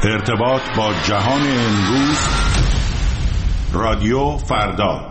ارتباط با جهان امروز. رادیو فردا.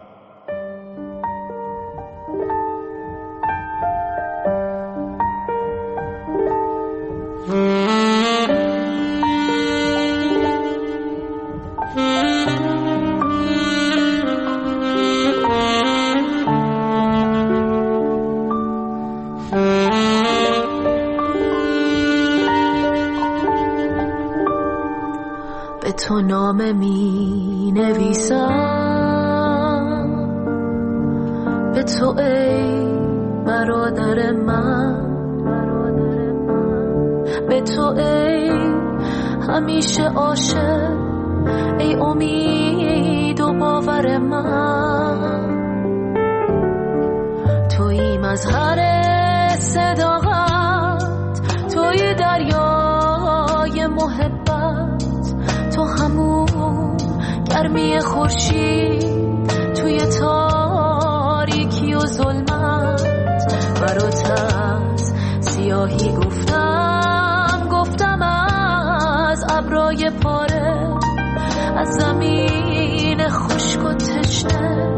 به تو نامه می نویسم، به تو ای برادر من، به تو ای همیشه عاشق، ای امید و باور من. تویی مظهر صداقت، تویی دریای محبت، تو همون گرمی خورشید توی تاریکی و ظلمت. برات از سیاهی گفتم از ابرای پاره، از زمین خشک و تشنه،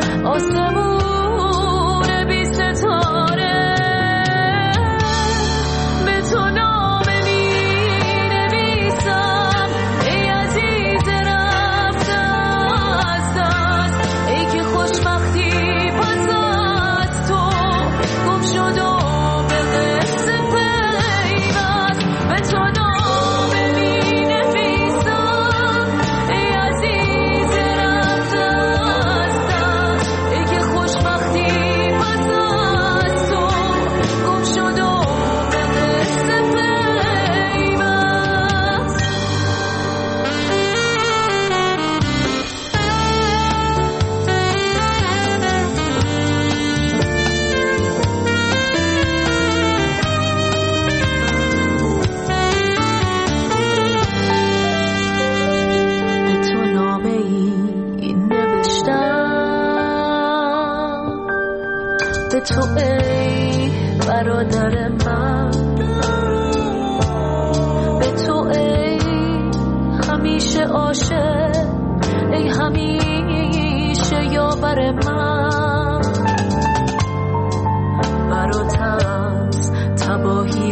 آسمون بی ستاره. به تو نامه می نویسم، ای عزیز رفته از دست، ای که خوشبختی پس از تو گم شد و به قصه پیوست. به تو نامه می نویسم، ای عزیز رفته از دست، ای که خوشبختی پس از تو گم شد و به قصه پیوست. به تو نامه ای نوشتم، به تو ای برادر من، به تو ای همیشه عاشق، ای همیشه یاور من. برات از تباهی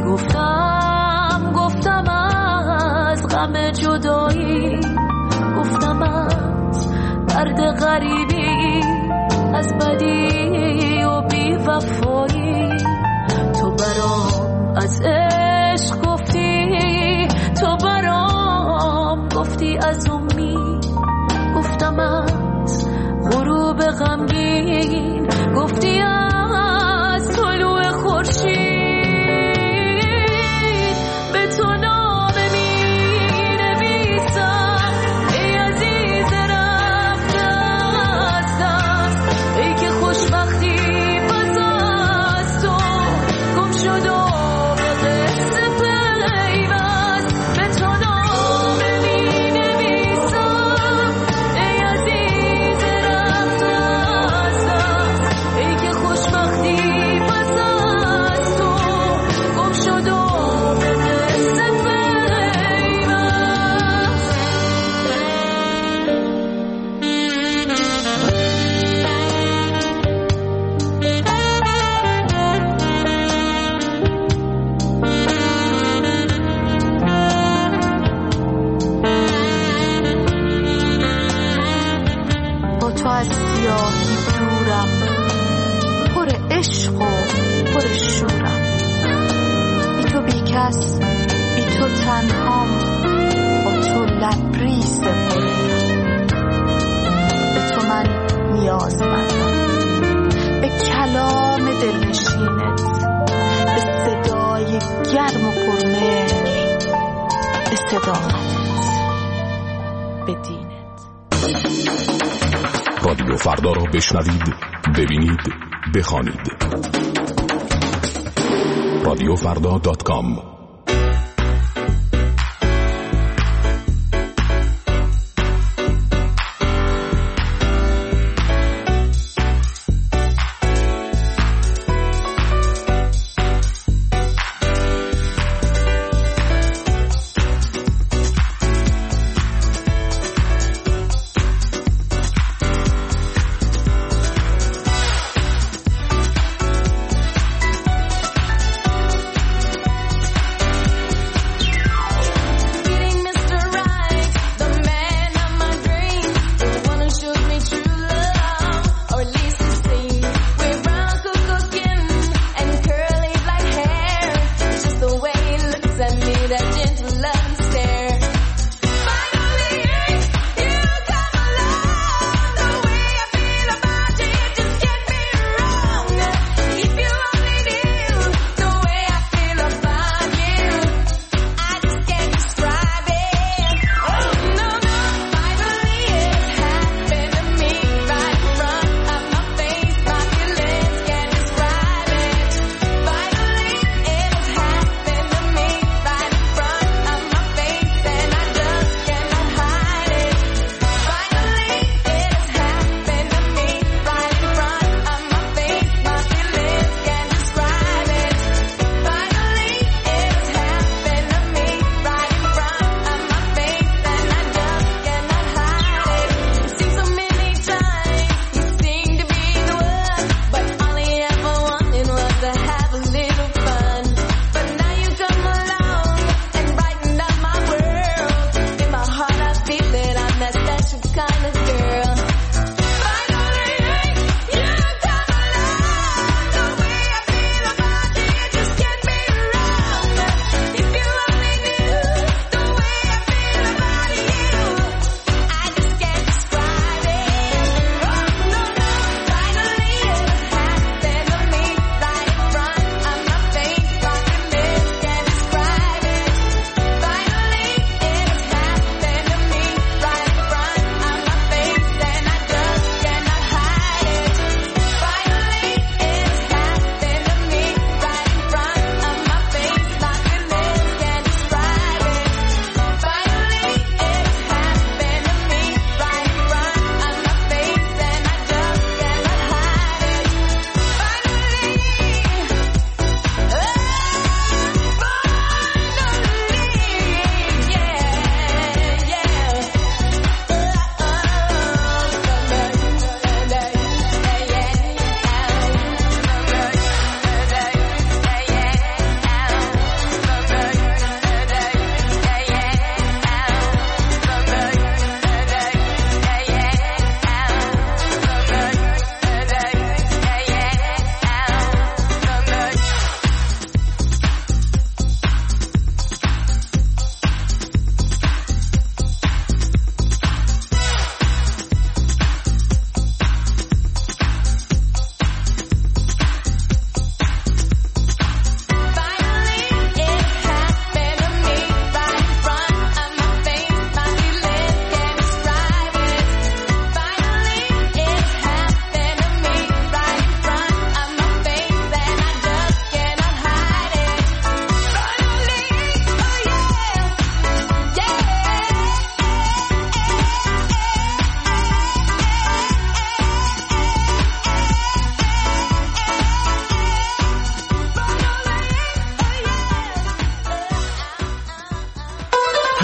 گفتم از غم جدایی، گفتم از درد غریبی، از بدی و بی وفایی. تو برام از عشق گفتی، تو برام گفتی از امید، گفتم از غروب غمگین، گفتی از طلوع خورشید. به تو نامه می نویسم، ای عزیز رفته از دست، ای که خوشبختی پس از تو گم شد و به قصه پیوست. به تو نامه می نویسم، ای عزیز رفته از دست، ای که خوشبختی پس از تو گم شد و به قصه پیوست. با تو از سیاهی دورم، پر عشق و پر شورم، بی تو بی کس، بی تو تنهام، با تو لبریز بمیرم. به تو من نیازمندم، به کلام دلنشینت، به صدای گرم و پرمهر، به صداقتت، به دینت. رادیو فردا را بشنوید، ببینید، بخوانید. رادیوفردا.com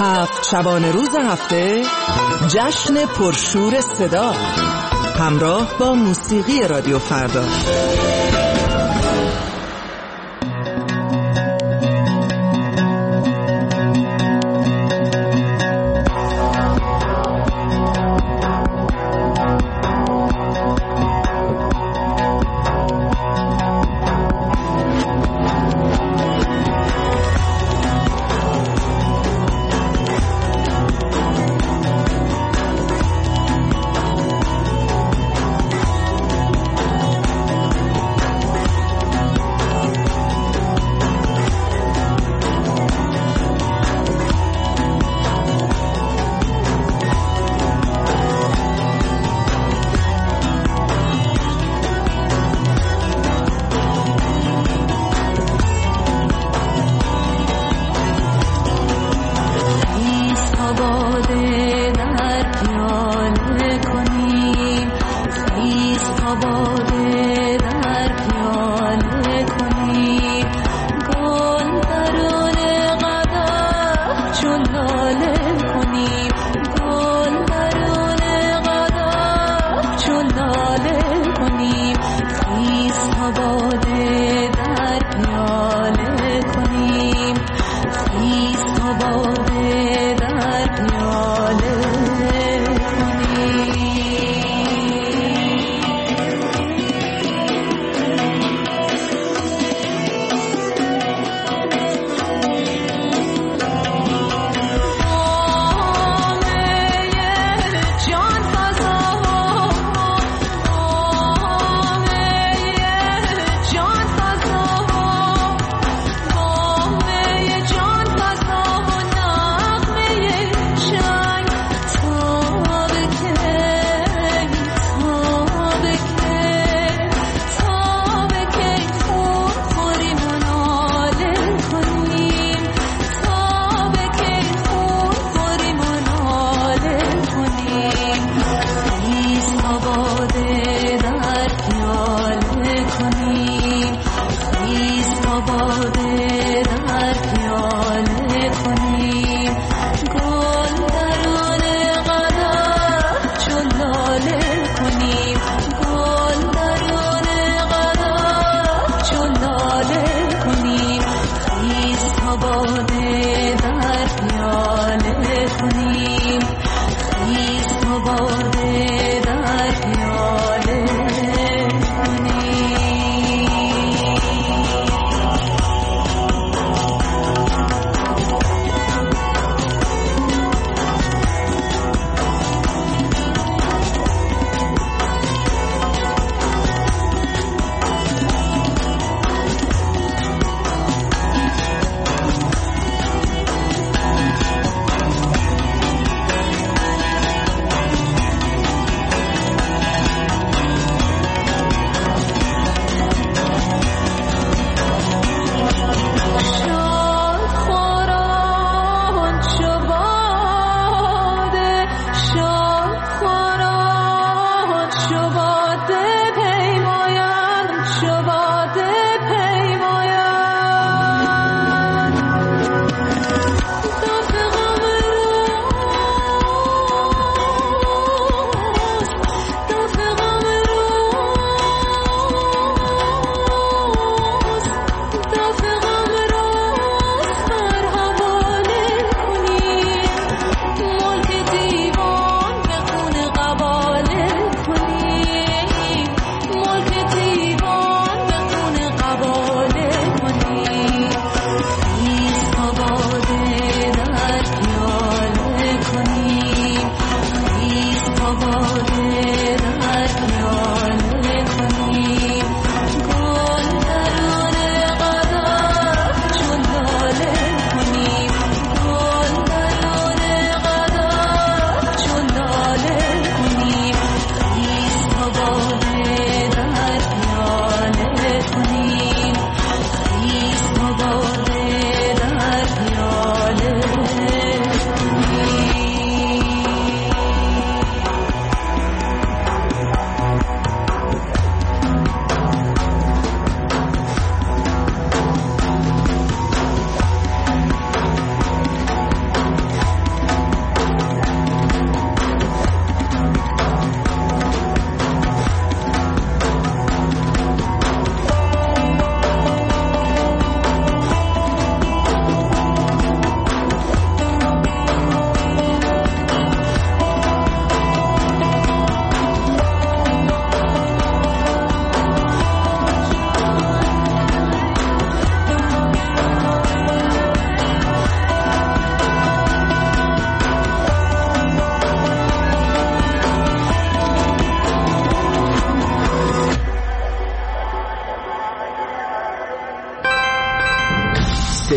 7 شبانه روز هفته جشن پرشور صدا همراه با موسیقی رادیو فردا.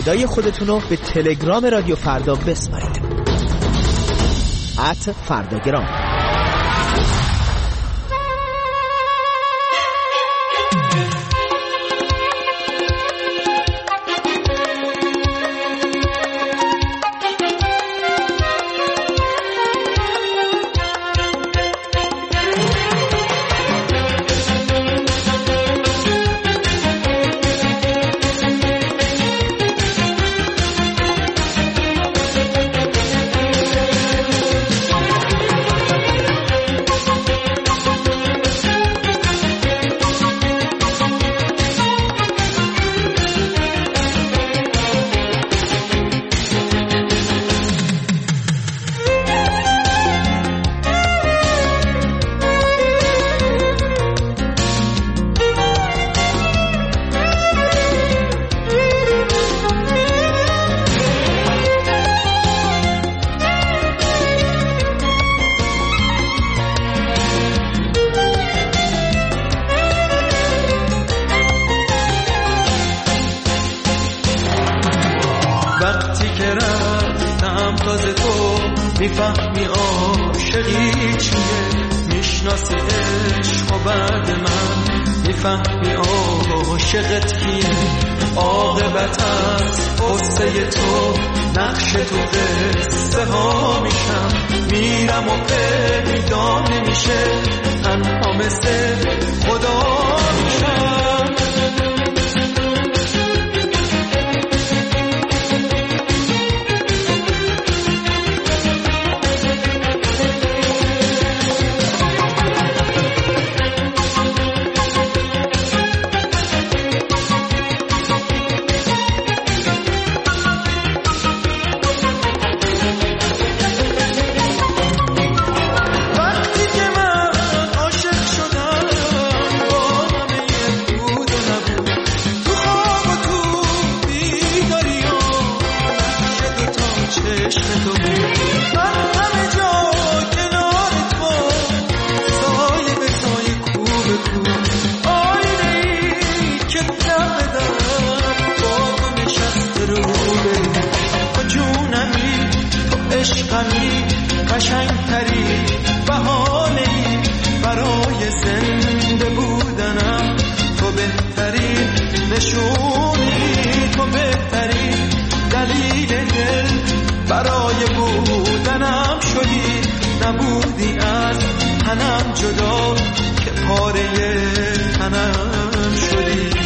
صدای خودتون رو به تلگرام رادیو فردا بسپارید. @فرداگرام. وقتی که رفتم تازه تو میفهمی عاشقی چیه، میشناسی عشق و بعد من میفهمی عاشقت کیه. عاقبت از قصه تو نقش تو قصه ها میشم، میرم و پیدا نمیشه، تنها مثل خدا میشم. قشنگتری بهانه‌ای برای زنده بودنم، تو بهترین نشونی، تو بهترین دلیل دل برای بودنم شدی. نبودی از تنم جدا که پاره تنم شدی.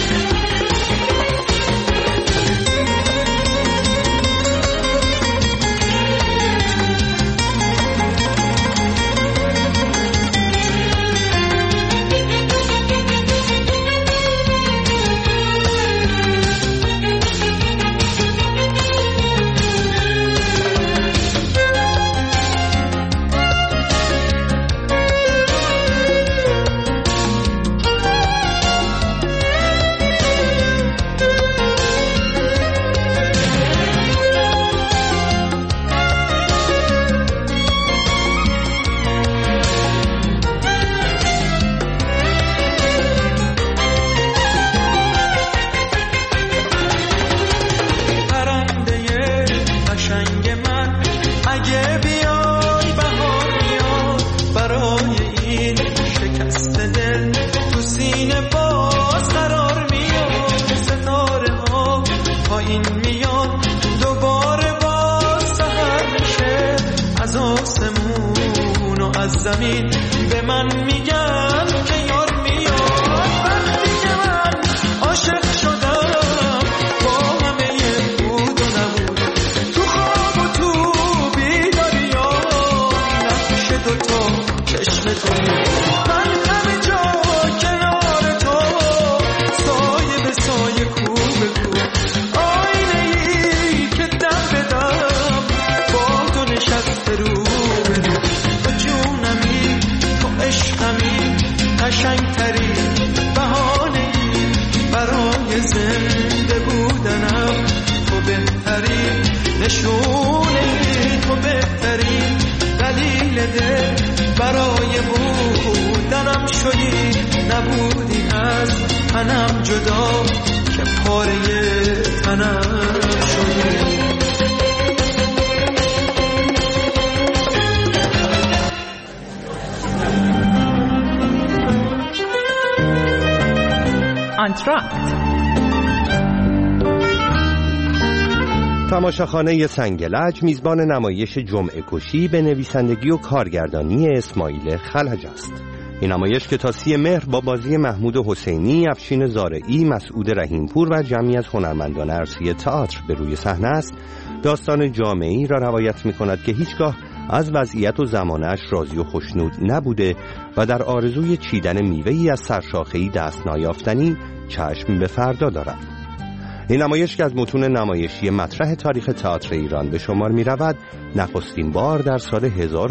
زمین به من میگن که یار میاد. وقتی که من عاشق شدم با همه بود و نبود، تو خواب و تو بیداری ها نقش دوتا چشم تو، من همه جا کنار تو، سایه به سایه کو به کو، آینه ای که دم بدم با تو نشسته رو به رو. قشنگتری بهانه‌ای برای زنده بودنم، تو بهترین نشونه‌ای، تو بهترین دلیل دل برای بودنم شدی. نبودی از تنم جدا که پاره تنم شدی. آنتراکت تماشاخانه سنگلج میزبان نمایش جمعه کشی به نویسندگی و کارگردانی اسماعیل خلج است. این نمایش که تا 30 مهر با بازی محمود حسینی، افشین زارعی، مسعود رحیمپور و جمعی از هنرمندان عرصه تئاتر به روی صحنه است، داستان جامعه‌ای را روایت می‌کند که هیچگاه از وضعیت و زمانه‌اش راضی و خوشنود نبوده و در آرزوی چیدن میوه‌ای از سرشاخه‌ای دست نیافتنی چشم به فردا دارد. این نمایش که از متون نمایشی مطرح تاریخ تئاتر ایران به شمار می رود، نخستین بار در سال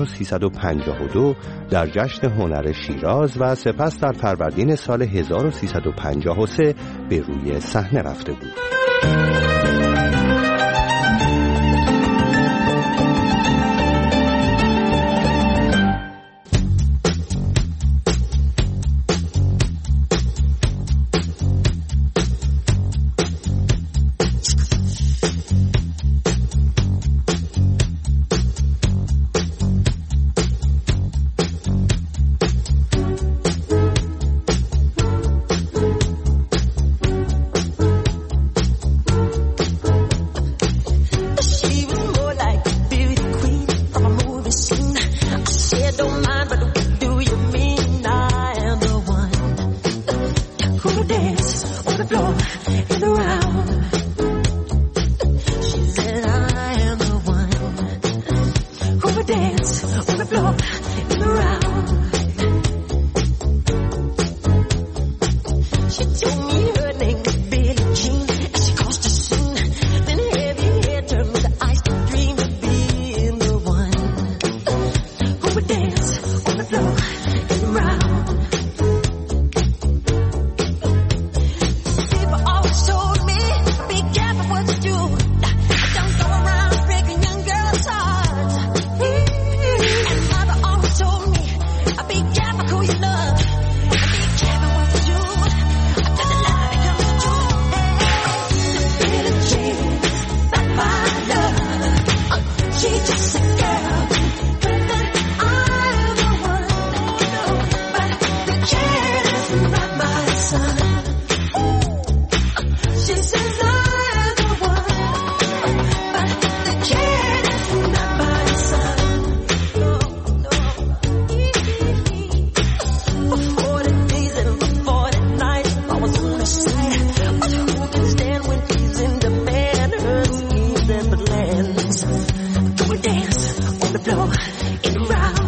1352 در جشن هنر شیراز و سپس در فروردین سال 1353 به روی صحنه رفته بود. Dance on the floor in the round.